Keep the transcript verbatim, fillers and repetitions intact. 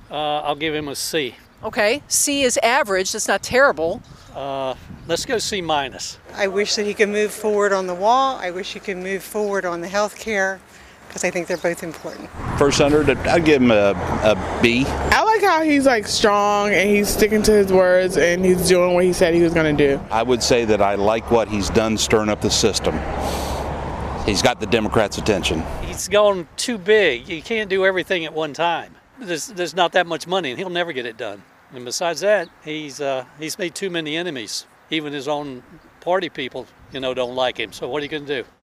Uh, I'll give him a C. Okay, C is average. That's not terrible. Uh, let's go C minus. I wish that he could move forward on the wall. I wish he could move forward on the health care, because I think they're both important. First hundred, I'd give him a, a B. I like how he's like strong and he's sticking to his words and he's doing what he said he was going to do. I would say that I like what he's done stirring up the system. He's got the Democrats' attention. He's gone too big. You can't do everything at one time. There's, there's not that much money, and he'll never get it done. And besides that, he's uh, he's made too many enemies. Even his own party people, you know, don't like him. So what are you going to do?